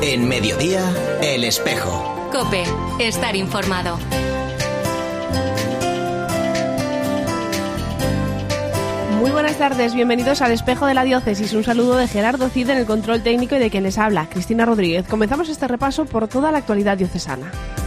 En Mediodía, El Espejo. COPE, estar informado. Muy buenas tardes, bienvenidos al Espejo de la Diócesis. Un saludo de Gerardo Cid en el control técnico y de quien les habla, Cristina Rodríguez. Comenzamos este repaso por toda la actualidad diocesana.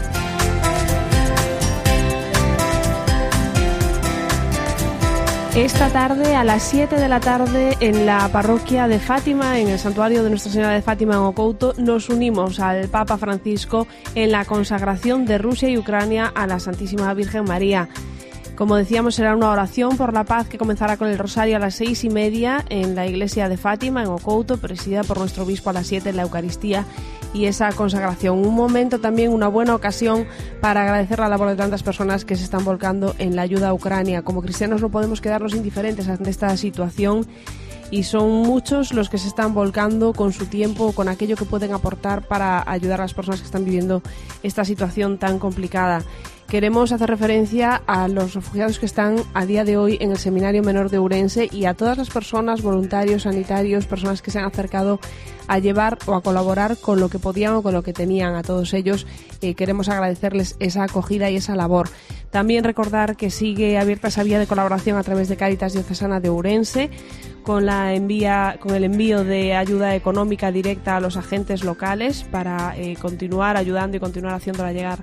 Esta tarde, a las 7 de la tarde, en la parroquia de Fátima, en el santuario de Nuestra Señora de Fátima en Ocouto, nos unimos al Papa Francisco en la consagración de Rusia y Ucrania a la Santísima Virgen María. Como decíamos, será una oración por la paz que comenzará con el rosario a las 6:30 en la iglesia de Fátima, en Ocouto, presidida por nuestro obispo a las 7 en la Eucaristía y esa consagración. Un momento también, una buena ocasión para agradecer la labor de tantas personas que se están volcando en la ayuda a Ucrania. Como cristianos no podemos quedarnos indiferentes ante esta situación y son muchos los que se están volcando con su tiempo, con aquello que pueden aportar para ayudar a las personas que están viviendo esta situación tan complicada. Queremos hacer referencia a los refugiados que están a día de hoy en el Seminario Menor de Ourense y a todas las personas, voluntarios, sanitarios, personas que se han acercado a llevar o a colaborar con lo que podían o con lo que tenían. A todos ellos queremos agradecerles esa acogida y esa labor. También recordar que sigue abierta esa vía de colaboración a través de Cáritas Diocesana de Ourense, con el envío de ayuda económica directa a los agentes locales para continuar ayudando y continuar haciéndola llegar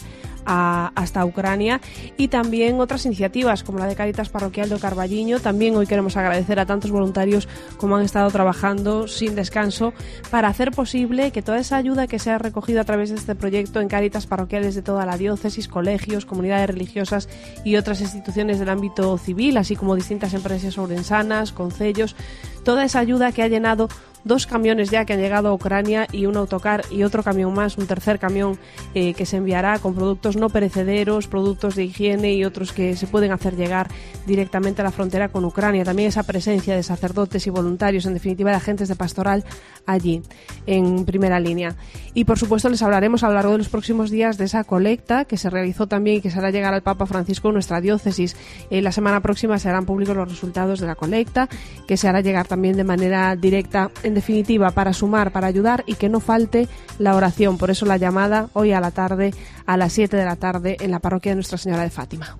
hasta Ucrania, y también otras iniciativas como la de Cáritas Parroquial de Carballiño. También hoy queremos agradecer a tantos voluntarios como han estado trabajando sin descanso para hacer posible que toda esa ayuda que se ha recogido a través de este proyecto en Cáritas parroquiales de toda la diócesis, colegios, comunidades religiosas y otras instituciones del ámbito civil, así como distintas empresas ourensanas, concellos, toda esa ayuda que ha llenado 2 camiones ya que han llegado a Ucrania y un autocar y otro camión más, un tercer camión que se enviará con productos no perecederos, productos de higiene y otros que se pueden hacer llegar directamente a la frontera con Ucrania. También esa presencia de sacerdotes y voluntarios, en definitiva de agentes de pastoral allí, en primera línea. Y por supuesto les hablaremos a lo largo de los próximos días de esa colecta que se realizó también y que se hará llegar al Papa Francisco en nuestra diócesis. La semana próxima se harán públicos los resultados de la colecta, que se hará llegar también de manera directa, en definitiva, para sumar, para ayudar y que no falte la oración. Por eso la llamada hoy a la tarde, a las 7 de la tarde, en la parroquia de Nuestra Señora de Fátima.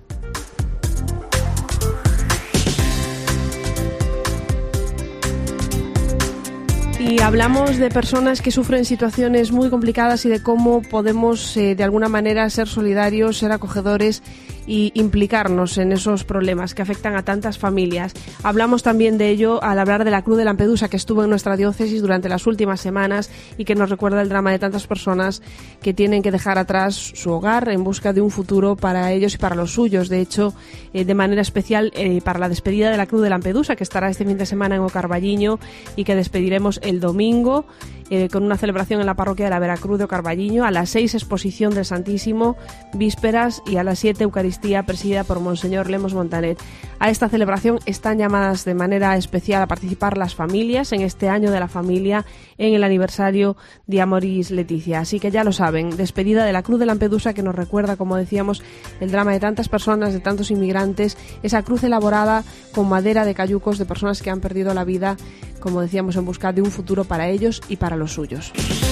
Y hablamos de personas que sufren situaciones muy complicadas y de cómo podemos de alguna manera ser solidarios, ser acogedores y implicarnos en esos problemas que afectan a tantas familias. Hablamos también de ello al hablar de la Cruz de Lampedusa, que estuvo en nuestra diócesis durante las últimas semanas y que nos recuerda el drama de tantas personas que tienen que dejar atrás su hogar en busca de un futuro para ellos y para los suyos. De hecho, de manera especial para la despedida de la Cruz de Lampedusa, que estará este fin de semana en Ocarballiño y que despediremos el domingo con una celebración en la parroquia de la Veracruz de Ocarballiño. A las 6 exposición del Santísimo, vísperas, y a las 7 Eucaristía presidida por Monseñor Lemos Montanet. A esta celebración están llamadas de manera especial a participar las familias en este año de la familia, en el aniversario de Amoris Leticia. Así que ya lo saben, despedida de la Cruz de Lampedusa, que nos recuerda, como decíamos, el drama de tantas personas, de tantos inmigrantes, esa cruz elaborada con madera de cayucos de personas que han perdido la vida, como decíamos, en busca de un futuro para ellos y para los suyos.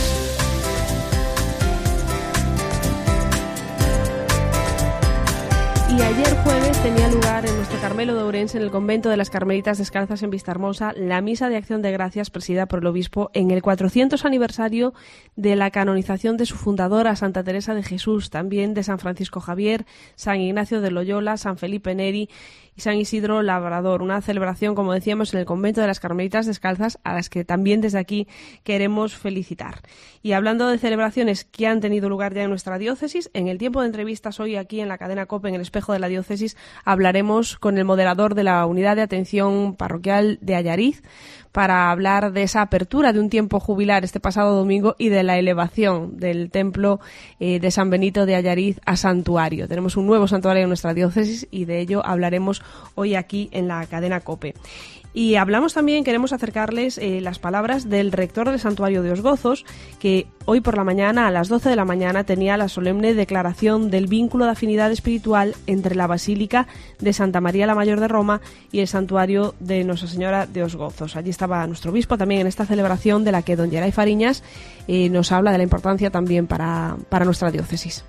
Y ayer jueves tenía lugar en nuestro Carmelo de Ourense, en el convento de las Carmelitas Descalzas en Vistahermosa, la misa de acción de gracias presidida por el obispo en el 400 aniversario de la canonización de su fundadora, Santa Teresa de Jesús, también de San Francisco Javier, San Ignacio de Loyola, San Felipe Neri y San Isidro Labrador. Una celebración, como decíamos, en el convento de las Carmelitas Descalzas, a las que también desde aquí queremos felicitar. Y hablando de celebraciones que han tenido lugar ya en nuestra diócesis, en el tiempo de entrevistas hoy aquí en la cadena COPE, en el Espejo de la Diócesis, hablaremos con el moderador de la Unidad de Atención Parroquial de Allariz para hablar de esa apertura de un tiempo jubilar este pasado domingo y de la elevación del templo de San Benito de Allariz a santuario. Tenemos un nuevo santuario en nuestra diócesis y de ello hablaremos tenemos hoy aquí en la cadena COPE. Y hablamos también, queremos acercarles las palabras del rector del Santuario de Os Gozos, que hoy por la mañana, a las 12 de la mañana, tenía la solemne declaración del vínculo de afinidad espiritual entre la Basílica de Santa María la Mayor de Roma y el Santuario de Nuestra Señora de Os Gozos. Allí estaba nuestro obispo también en esta celebración de la que don Geray Fariñas nos habla de la importancia también para nuestra diócesis.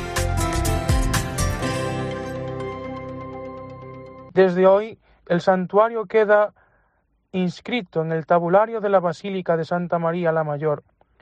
Desde hoy, el santuario queda inscrito en el tabulario de la Basílica de Santa María la Mayor,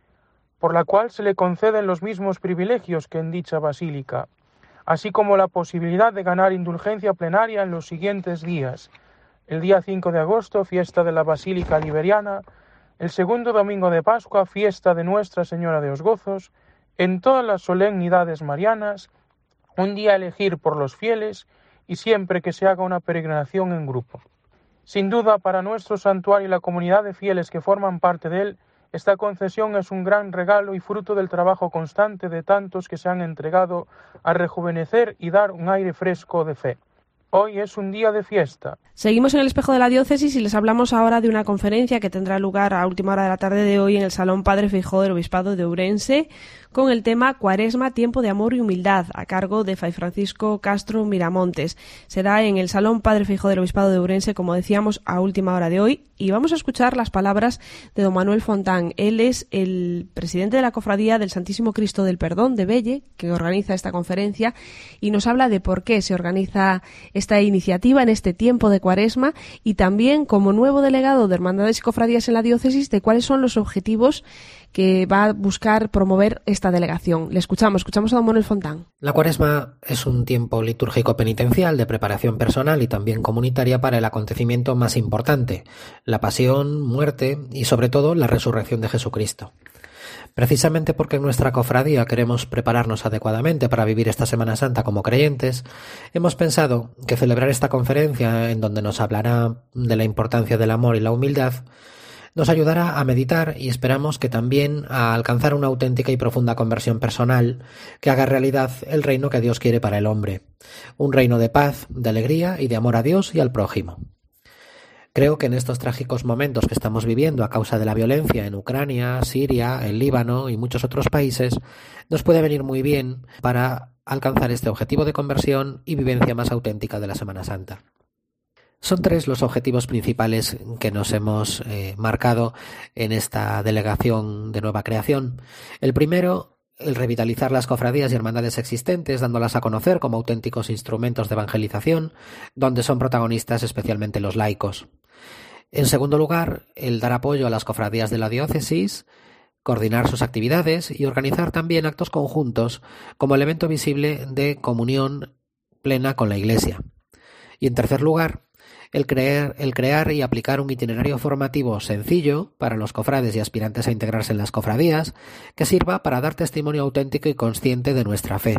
por la cual se le conceden los mismos privilegios que en dicha basílica, así como la posibilidad de ganar indulgencia plenaria en los siguientes días: el día 5 de agosto, fiesta de la Basílica Liberiana; el segundo domingo de Pascua, fiesta de Nuestra Señora de Os Gozos; en todas las solemnidades marianas, un día a elegir por los fieles, y siempre que se haga una peregrinación en grupo. Sin duda, para nuestro santuario y la comunidad de fieles que forman parte de él, esta concesión es un gran regalo y fruto del trabajo constante de tantos que se han entregado a rejuvenecer y dar un aire fresco de fe. Hoy es un día de fiesta. Seguimos en el espejo de la diócesis y les hablamos ahora de una conferencia que tendrá lugar a última hora de la tarde de hoy en el Salón Padre Feijóo del Obispado de Ourense, con el tema Cuaresma, tiempo de amor y humildad, a cargo de Fray Francisco Castro Miramontes. Será en el Salón Padre Feijóo del Obispado de Ourense, como decíamos, a última hora de hoy, y vamos a escuchar las palabras de don Manuel Fontán. Él es el presidente de la Cofradía del Santísimo Cristo del Perdón de Belle, que organiza esta conferencia, y nos habla de por qué se organiza esta iniciativa en este tiempo de Cuaresma, y también, como nuevo delegado de Hermandades y Cofradías en la diócesis, de cuáles son los objetivos que va a buscar promover esta delegación. Le escuchamos a don Manuel Fontán. La Cuaresma es un tiempo litúrgico penitencial de preparación personal y también comunitaria para el acontecimiento más importante, la pasión, muerte y sobre todo la resurrección de Jesucristo. Precisamente porque en nuestra cofradía queremos prepararnos adecuadamente para vivir esta Semana Santa como creyentes, hemos pensado que celebrar esta conferencia, en donde nos hablará de la importancia del amor y la humildad, nos ayudará a meditar y esperamos que también a alcanzar una auténtica y profunda conversión personal que haga realidad el reino que Dios quiere para el hombre, un reino de paz, de alegría y de amor a Dios y al prójimo. Creo que en estos trágicos momentos que estamos viviendo a causa de la violencia en Ucrania, Siria, el Líbano y muchos otros países, nos puede venir muy bien para alcanzar este objetivo de conversión y vivencia más auténtica de la Semana Santa. Son 3 los objetivos principales que nos hemos marcado en esta delegación de nueva creación. El primero, el revitalizar las cofradías y hermandades existentes, dándolas a conocer como auténticos instrumentos de evangelización, donde son protagonistas especialmente los laicos. En segundo lugar, el dar apoyo a las cofradías de la diócesis, coordinar sus actividades y organizar también actos conjuntos como elemento visible de comunión plena con la Iglesia. Y en tercer lugar, el crear y aplicar un itinerario formativo sencillo para los cofrades y aspirantes a integrarse en las cofradías, que sirva para dar testimonio auténtico y consciente de nuestra fe.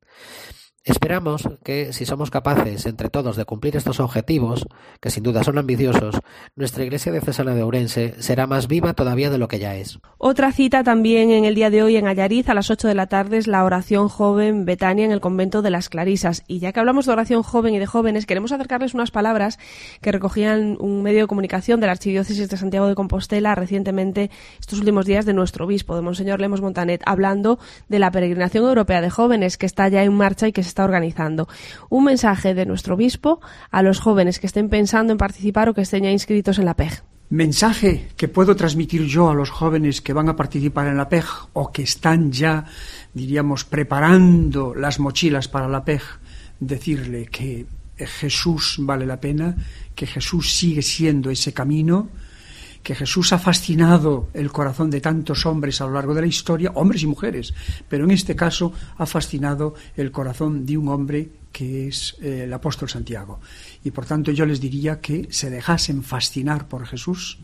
Esperamos que, si somos capaces entre todos de cumplir estos objetivos, que sin duda son ambiciosos, nuestra Iglesia diocesana de Ourense será más viva todavía de lo que ya es. Otra cita también en el día de hoy en Allariz, a las 8 de la tarde, es la oración joven Betania en el convento de las Clarisas. Y ya que hablamos de oración joven y de jóvenes, queremos acercarles unas palabras que recogían un medio de comunicación de la Archidiócesis de Santiago de Compostela recientemente, estos últimos días, de nuestro obispo, de Monseñor Lemos Montanet, hablando de la peregrinación europea de jóvenes que está ya en marcha y que se está organizando. Un mensaje de nuestro obispo a los jóvenes que estén pensando en participar o que estén ya inscritos en la PEG. Mensaje que puedo transmitir yo a los jóvenes que van a participar en la PEG o que están ya, diríamos, preparando las mochilas para la PEG, decirle que Jesús vale la pena, que Jesús sigue siendo ese camino, que Jesús ha fascinado el corazón de tantos hombres a lo largo de la historia, hombres y mujeres, pero en este caso ha fascinado el corazón de un hombre que es el apóstol Santiago. Y por tanto yo les diría que se dejasen fascinar por Jesús,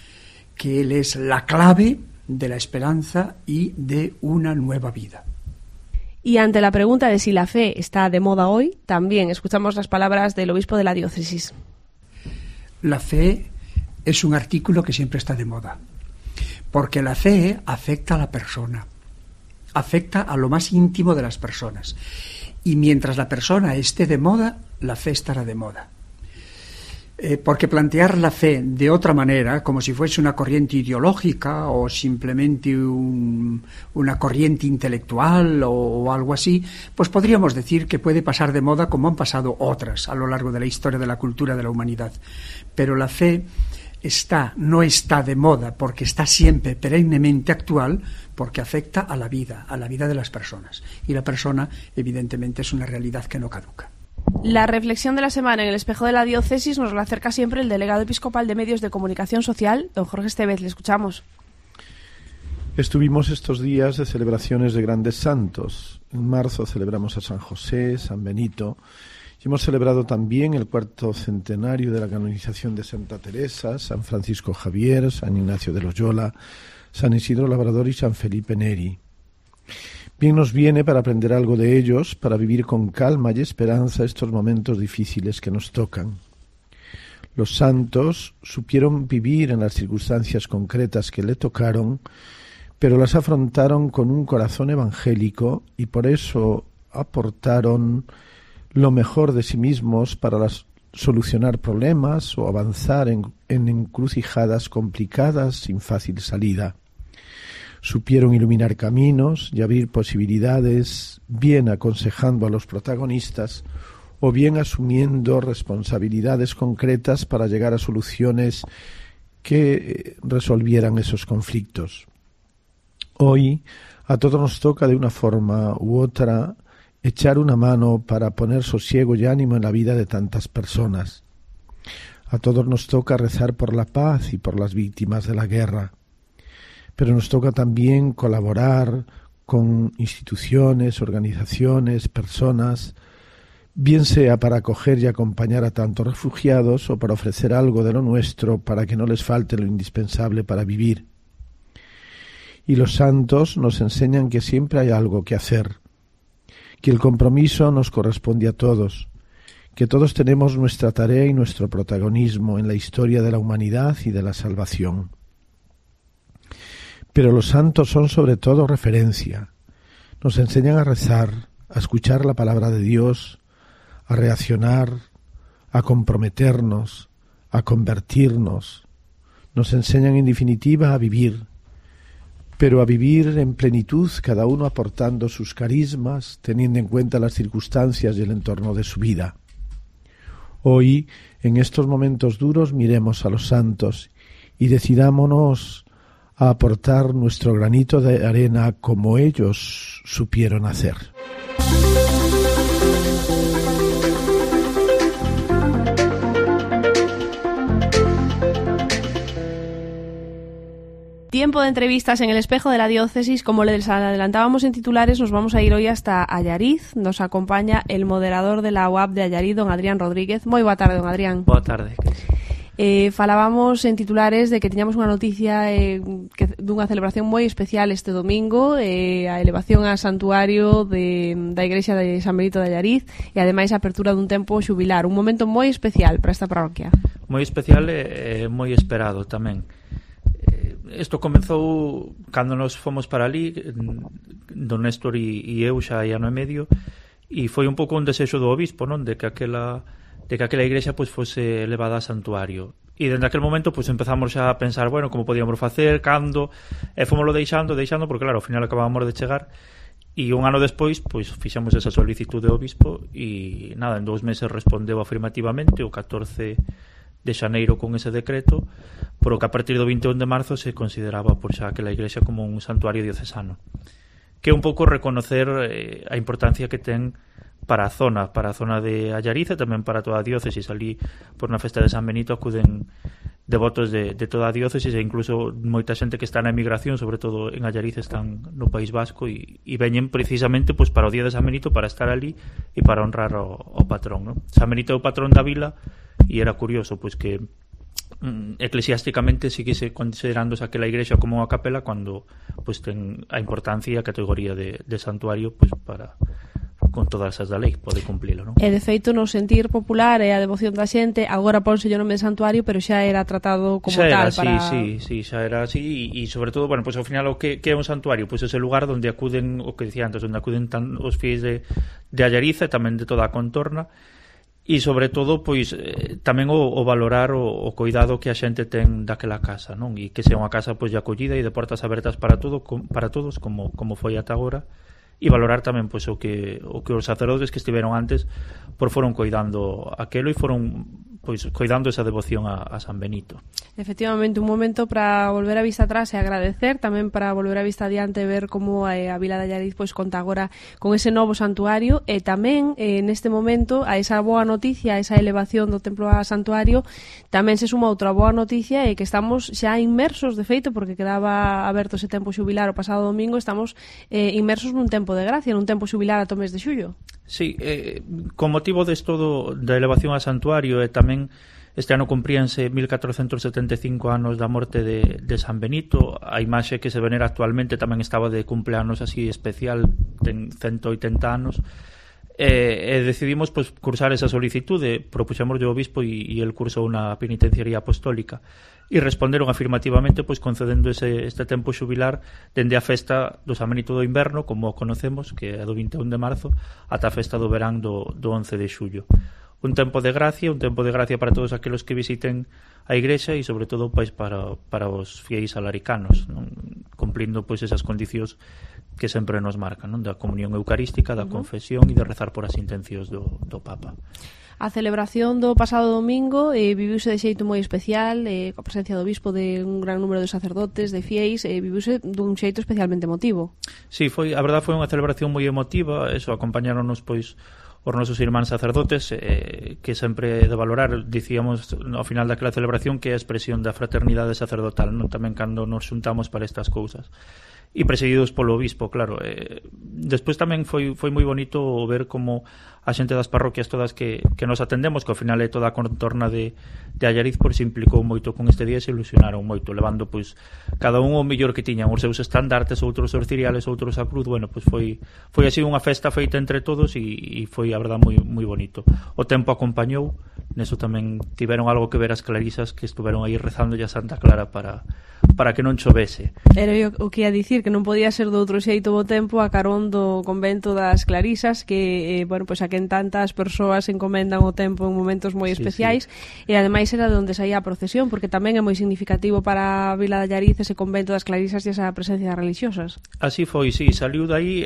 que Él es la clave de la esperanza y de una nueva vida. Y ante la pregunta de si la fe está de moda hoy, también escuchamos las palabras del obispo de la diócesis. La fe es un artículo que siempre está de moda, porque la fe afecta a la persona, afecta a lo más íntimo de las personas, y mientras la persona esté de moda, la fe estará de moda. Porque plantear la fe de otra manera, como si fuese una corriente ideológica o simplemente una corriente intelectual o algo así, pues podríamos decir que puede pasar de moda como han pasado otras a lo largo de la historia de la cultura de la humanidad. Pero la fe no está de moda porque está siempre perennemente actual, porque afecta a la vida de las personas. Y la persona, evidentemente, es una realidad que no caduca. La reflexión de la semana en el espejo de la diócesis nos la acerca siempre el delegado episcopal de Medios de Comunicación Social, don Jorge Estevez. Le escuchamos. Estuvimos estos días de celebraciones de grandes santos. En marzo celebramos a San José, San Benito, y hemos celebrado también el 4º centenario de la canonización de Santa Teresa, San Francisco Javier, San Ignacio de Loyola, San Isidro Labrador y San Felipe Neri. Bien nos viene para aprender algo de ellos, para vivir con calma y esperanza estos momentos difíciles que nos tocan. Los santos supieron vivir en las circunstancias concretas que le tocaron, pero las afrontaron con un corazón evangélico y por eso aportaron lo mejor de sí mismos para solucionar problemas o avanzar en encrucijadas complicadas sin fácil salida. Supieron iluminar caminos y abrir posibilidades, bien aconsejando a los protagonistas o bien asumiendo responsabilidades concretas para llegar a soluciones que resolvieran esos conflictos. Hoy a todos nos toca de una forma u otra echar una mano para poner sosiego y ánimo en la vida de tantas personas. A todos nos toca rezar por la paz y por las víctimas de la guerra. Pero nos toca también colaborar con instituciones, organizaciones, personas, bien sea para acoger y acompañar a tantos refugiados o para ofrecer algo de lo nuestro para que no les falte lo indispensable para vivir. Y los santos nos enseñan que siempre hay algo que hacer, que el compromiso nos corresponde a todos, que todos tenemos nuestra tarea y nuestro protagonismo en la historia de la humanidad y de la salvación. Pero los santos son sobre todo referencia. Nos enseñan a rezar, a escuchar la palabra de Dios, a reaccionar, a comprometernos, a convertirnos. Nos enseñan en definitiva a vivir, pero a vivir en plenitud, cada uno aportando sus carismas, teniendo en cuenta las circunstancias y el entorno de su vida. Hoy, en estos momentos duros, miremos a los santos y decidámonos a aportar nuestro granito de arena como ellos supieron hacer. Tiempo de entrevistas en el espejo de la diócesis. Como les adelantábamos en titulares, nos vamos a ir hoy hasta Allariz. Nos acompaña el moderador de la UAP de Allariz, don Adrián Rodríguez. Moi boa tarde, don Adrián. Boa tarde. Falábamos en titulares de que tiñamos unha noticia dunha celebración moi especial este domingo, a elevación a santuario da Igrexa de San Benito de Allariz e ademais a apertura dun tempo xubilar, un momento moi especial para esta parroquia. Moi especial e moi esperado tamén. Isto comezou cando nos fomos para ali, don Néstor e eu xa hai ano e medio, e foi un pouco un desexo do obispo, non, de que aquela igrexa pois fose elevada a santuario. E dende aquel momento pois empezamos xa a pensar, bueno, como podíamos facer, cando, e fomoslo deixando, porque claro, ao final acabábamos de chegar, e un ano despois pois fixemos esa solicitud de obispo e nada, en 2 meses respondeu afirmativamente o 14 de xaneiro con ese decreto, pero que a partir do 21 de marzo se consideraba por xa aquela igrexa como un santuario diocesano, que é un pouco reconocer a importancia que ten para a zona de Allariz e tamén para toda a diócesis. Ali, por na festa de San Benito, acuden devotos de toda a diócesis e incluso moita xente que está na emigración, sobre todo en Allariz, están no País Vasco e veñen precisamente pois para o día de San Benito, para estar ali e para honrar o patrón, non? San Benito é o patrón da vila e era curioso pois que eclesiásticamente seguise considerándose aquela igrexa como unha capela cando pois ten a importancia e a categoría de santuario pois para con todas as da lei pode cumplilo, non? E de feito no sentir popular e a devoción da xente agora ponse o nome de santuario, pero xa era tratado como xa tal era, para... Sí, xa era así e sobre todo, bueno, pois ao final o que é un santuario, pois ese lugar onde acuden, o que dicía antes, onde acuden os fiéis de Allariz e tamén de toda a contorna. e sobre todo pois tamén o valorar o cuidado que a xente ten daquela casa, non? E que sea unha casa pois de acollida e de portas abertas para todos como foi ata agora, e valorar tamén pois o que os sacerdotes que estiveron antes foron coidando aquelo e foron pois coidando esa devoción a San Benito. Efectivamente, un momento para volver a vista atrás e agradecer, tamén para volver a vista adiante e ver como a Vila de Allariz pois conta agora con ese novo santuario, e tamén neste momento a esa boa noticia, a esa elevación do templo a santuario, tamén se suma outra boa noticia, e que estamos xa inmersos, de feito, porque quedaba aberto ese tempo xubilar o pasado domingo, estamos inmersos nun tempo de gracia, nun tempo xubilar ata o mes de xullo. Sí, con motivo desto da elevación a santuario, e tamén este ano cumpríanse 1475 anos da morte de San Benito. A imaxe que se venera actualmente tamén estaba de cumpleanos así especial, ten 180 anos, e decidimos pois cursar esa solicitude, propuxemos ao obispo e el cursou unha penitenciaría apostólica, e responderon afirmativamente pois concedendo este tempo xubilar dende a festa do San Benito do Inverno, como o conocemos, que é do 21 de marzo, ata a festa do verán do 11 de xullo. Un tempo de gracia para todos aqueles que visiten a igrexa e sobre todo pois para os fieis alaricanos, non? Cumplindo pois esas condicións que sempre nos marcan, non? Da comunión eucarística, da confesión e de rezar por as intencións do Papa. A celebración do pasado domingo viviuse de xeito moi especial, coa presencia do bispo, de un gran número de sacerdotes, de fieis, viviuse dun xeito especialmente emotivo. Sí, a verdad foi unha celebración moi emotiva, eso, acompañáronos pois os nosos irmáns sacerdotes, que sempre é de valorar. Dicíamos ao final daquela celebración que é a expresión da fraternidade sacerdotal, non? Tamén cando nos xuntamos para estas cousas, e presididos polo obispo, claro. Despois tamén foi moi bonito ver como a xente das parroquias todas que nos atendemos, que ao final é toda a contorna de Allariz, pois se implicou moito con este día e se ilusionaron moito, levando pois cada un o mellor que tiñan, os seus estandartes, outros os ciriales, outros a cruz. Bueno, pois foi así unha festa feita entre todos e foi a verdad moi bonito. O tempo acompañou, neso tamén tiveron algo que ver as clarisas que estuveron aí rezando a Santa Clara para que non chovese. Era o que ia dicir, que non podía ser do outro xeito o tempo a carón do convento das Clarisas, que, bueno, pois a quen tantas persoas encomendan o tempo en momentos moi especiais, e ademais era de onde saía a procesión, porque tamén é moi significativo para a Vila de Allariz ese convento das Clarisas e esa presencia religiosas. Así foi, sí, saliu daí,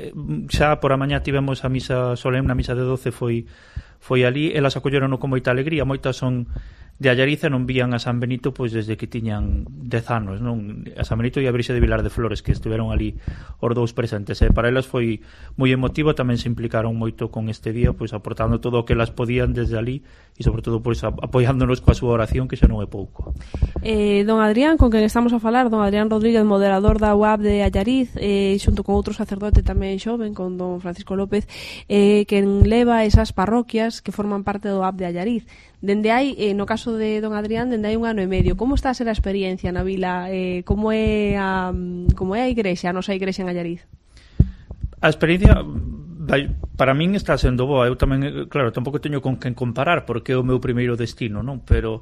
xa por a mañá tivemos a misa solemne, a misa de 12 foi ali, elas acolleron con moita alegría, moitas son de Allariz e non vían a San Benito pois desde que tiñan 10 anos, non? A San Benito e a Virxe de Vilar de Flores, que estiveron ali os dous presentes, e para elas foi moi emotivo, tamén se implicaron moito con este día, pois aportando todo o que elas podían desde ali e sobre todo pois apoiándonos coa súa oración, que xa non é pouco. Don Adrián, con quen estamos a falar, don Adrián Rodríguez, moderador da UAB de Allariz, xunto con outro sacerdote tamén xoven, con don Francisco López, quen leva esas parroquias que forman parte do UAB de Allariz. Dende hai, no caso de don Adrián, dende hai 1 ano e medio. Como está a ser a experiencia na vila? Como é a igrexa, a nosa igrexa en Allariz? A experiencia para min está sendo boa. Eu tamén, claro, tampouco teño con quen comparar, porque é o meu primeiro destino, non? Pero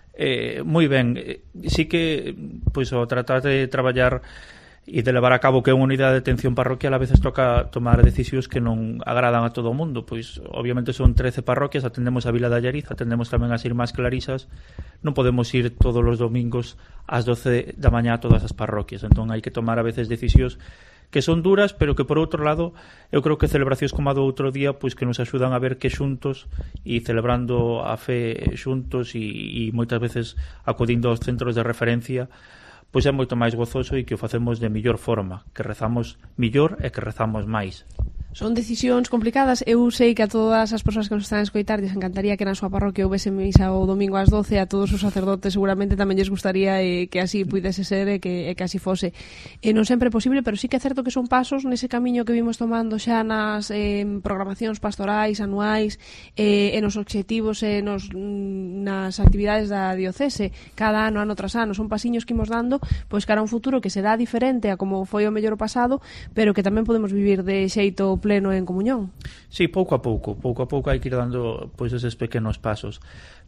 moi ben. Sí que pois o tratar de traballar e de levar a cabo que é unha unidade de atención parroquial, a veces toca tomar decisións que non agradan a todo o mundo. Pois obviamente son 13 parroquias, atendemos a Vila de Allariz, atendemos tamén as Irmás Clarisas, non podemos ir todos os domingos ás 12 da mañá a todas as parroquias, entón hai que tomar a veces decisións que son duras, pero que por outro lado eu creo que celebracións como a do outro día pois que nos axudan a ver que xuntos e celebrando a fe xuntos e moitas veces acudindo aos centros de referencia pois é moito máis gozoso e que o facemos de mellor forma, que rezamos mellor e que rezamos máis. Son decisións complicadas. Eu sei que a todas as persoas que nos están a escoitar lles encantaría que na súa parroquia houvese misa o domingo ás 12, a todos os sacerdotes seguramente tamén lles gustaría que así puidese ser e que así fose. Non sempre é posible, pero sí que é certo que son pasos nese camiño que vimos tomando xa nas programacións pastorais anuais e nos obxectivos e nas actividades da diocese cada ano tras ano. Son pasiños que imos dando pois cara a un futuro que será diferente a como foi o mellor pasado, pero que tamén podemos vivir de xeito pleno en comunión. Sí, pouco a pouco hai que ir dando pois eses pequenos pasos.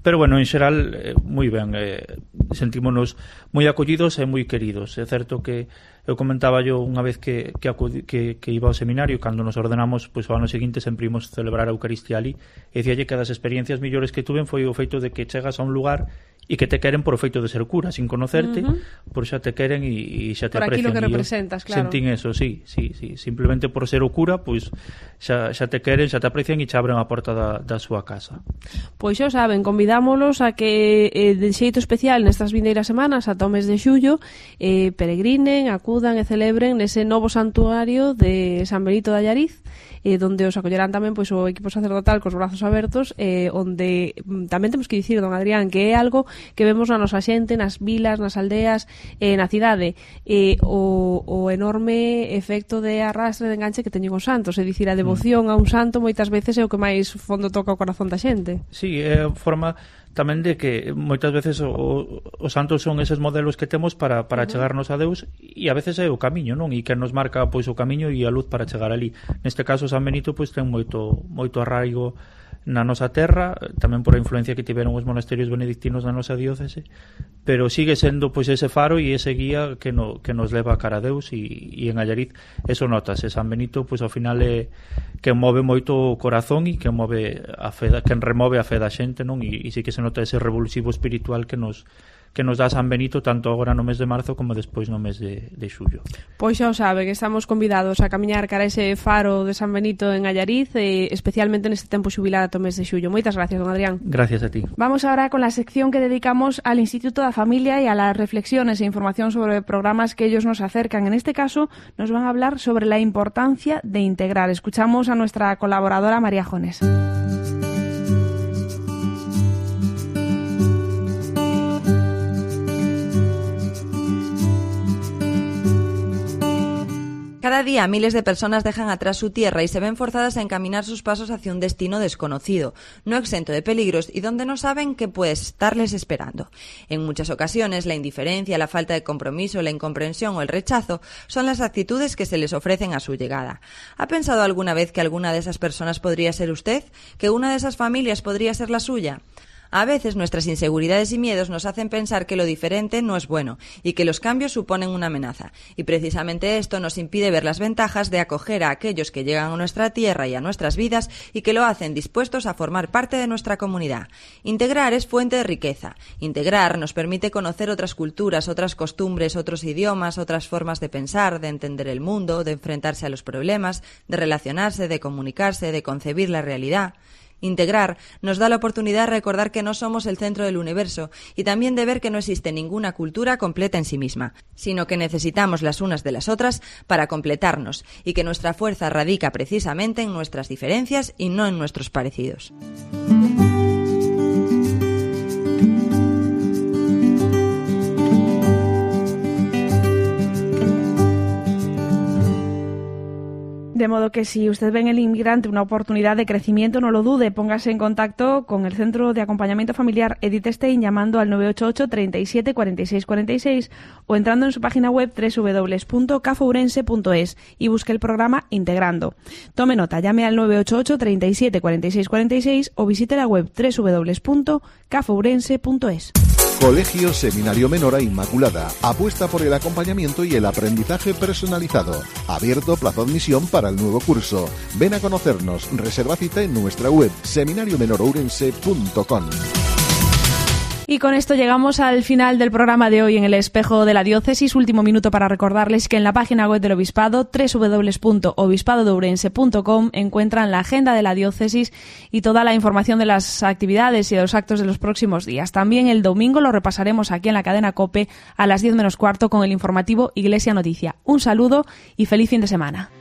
Pero, bueno, en xeral, moi ben. Sentímonos moi acollidos e moi queridos. É certo que eu comentaba yo unha vez que iba ao seminario, cando nos ordenamos, pois ao ano seguinte sempre imos celebrar a Eucaristía ali, e dicíalle que das experiencias millores que tuven foi o feito de que chegas a un lugar e que te queren por o feito de ser cura, sin conocerte, por xa te queren e xa te aprecian. Por aquí lo que representas, claro. Sentín eso, sí. Simplemente por ser o cura, pois xa te queren, xa te aprecian e xa abren a porta da súa casa. Pois xa saben, convidámolos a que de xeito especial nestas vindeiras semanas, ata o mes de xullo, peregrinen, acudan e celebren nese novo santuario de San Benito de Allariz, donde os acollerán tamén pois o equipo sacerdotal cos brazos abertos, onde tamén temos que dicir, don Adrián, que é algo que vemos na nosa xente, nas vilas, nas aldeas, na cidade, o enorme efecto de arrastre, de enganche que teñen os santos, é dicir, a devoción a un santo moitas veces é o que máis fondo toca o corazón da xente. Sí, é a forma tamén de que moitas veces os santos son eses modelos que temos para chegarnos a Deus, e a veces é o camiño, non? E que nos marca pois o camiño e a luz para chegar ali. Neste caso, San Benito pois ten moito arraigo na nosa terra, tamén por a influencia que tiveron os monasterios benedictinos na nosa diócese, pero sigue sendo pois ese faro e ese guía que nos leva a cara a Deus, e en Allariz eso notase. San Benito pois ao final é que move moito o corazón e que move a fe, que remove a fe da xente, non? E sí que se nota ese revulsivo espiritual que nos dá San Benito, tanto agora no mes de marzo como despois no mes de xullo. Pois xa o sabe, que estamos convidados a camiñar cara a ese faro de San Benito en Allariz, especialmente neste tempo xubilar ata o mes de xullo. Moitas gracias, don Adrián. Gracias a ti. Vamos ahora con la sección que dedicamos al Instituto da Familia y a las reflexiones e información sobre programas que ellos nos acercan. En este caso, nos van a hablar sobre la importancia de integrar. Escuchamos a nuestra colaboradora María Jones. Cada día miles de personas dejan atrás su tierra y se ven forzadas a encaminar sus pasos hacia un destino desconocido, no exento de peligros y donde no saben qué puede estarles esperando. En muchas ocasiones, la indiferencia, la falta de compromiso, la incomprensión o el rechazo son las actitudes que se les ofrecen a su llegada. ¿Ha pensado alguna vez que alguna de esas personas podría ser usted? ¿Que una de esas familias podría ser la suya? A veces nuestras inseguridades y miedos nos hacen pensar que lo diferente no es bueno y que los cambios suponen una amenaza. Y precisamente esto nos impide ver las ventajas de acoger a aquellos que llegan a nuestra tierra y a nuestras vidas y que lo hacen dispuestos a formar parte de nuestra comunidad. Integrar es fuente de riqueza. Integrar nos permite conocer otras culturas, otras costumbres, otros idiomas, otras formas de pensar, de entender el mundo, de enfrentarse a los problemas, de relacionarse, de comunicarse, de concebir la realidad. Integrar nos da la oportunidad de recordar que no somos el centro del universo y también de ver que no existe ninguna cultura completa en sí misma, sino que necesitamos las unas de las otras para completarnos y que nuestra fuerza radica precisamente en nuestras diferencias y no en nuestros parecidos. De modo que si usted ve en el inmigrante una oportunidad de crecimiento, no lo dude, póngase en contacto con el Centro de Acompañamiento Familiar Edith Stein llamando al 988 37 46 46 o entrando en su página web www.cafourense.es y busque el programa Integrando. Tome nota, llame al 988 37 46 46 o visite la web www.cafourense.es. Colegio Seminario Menor Inmaculada apuesta por el acompañamiento y el aprendizaje personalizado. Abierto plazo de admisión para el nuevo curso. Ven a conocernos. Reserva cita en nuestra web seminariomenorourense.com. Y con esto llegamos al final del programa de hoy en el Espejo de la Diócesis. Último minuto para recordarles que en la página web del Obispado, www.obispado-de-ourense.com, encuentran la agenda de la Diócesis y toda la información de las actividades y de los actos de los próximos días. También el domingo lo repasaremos aquí en la cadena COPE a las 10 menos cuarto con el informativo Iglesia Noticia. Un saludo y feliz fin de semana.